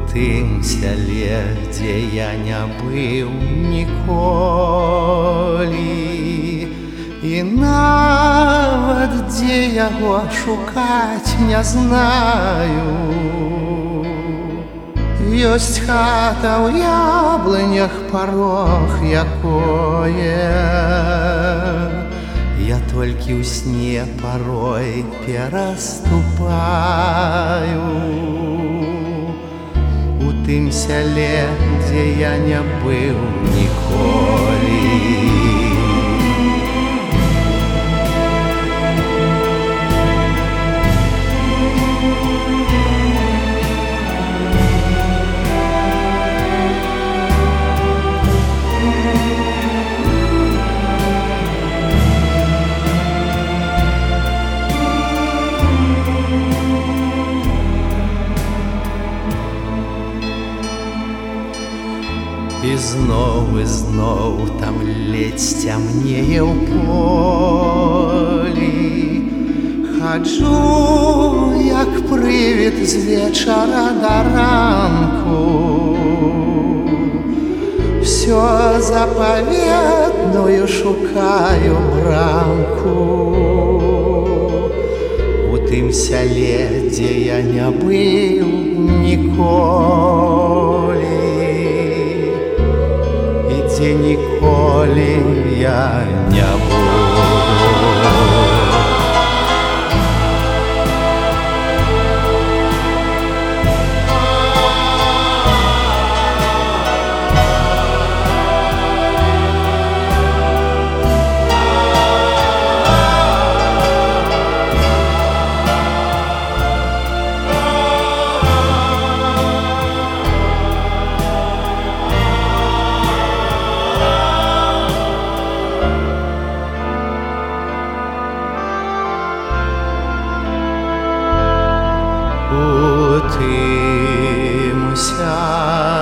тым сяле, дзе я не быў ніколі, і нават дзе яго шукаць не знаю. Ёсць хата ў яблынях, парог якое я толькі ў сне парой пераступаю. У тым сяле, дзе я не быў ніколі. І зноў там ледзь цямнее ў полі. Хаджу, як прывід з вечара да ранку. Всё запаветную шукаю брамку. У тым сяле, дзе я не быў ніколі, дзе ніколі я не буду. У тым сяле,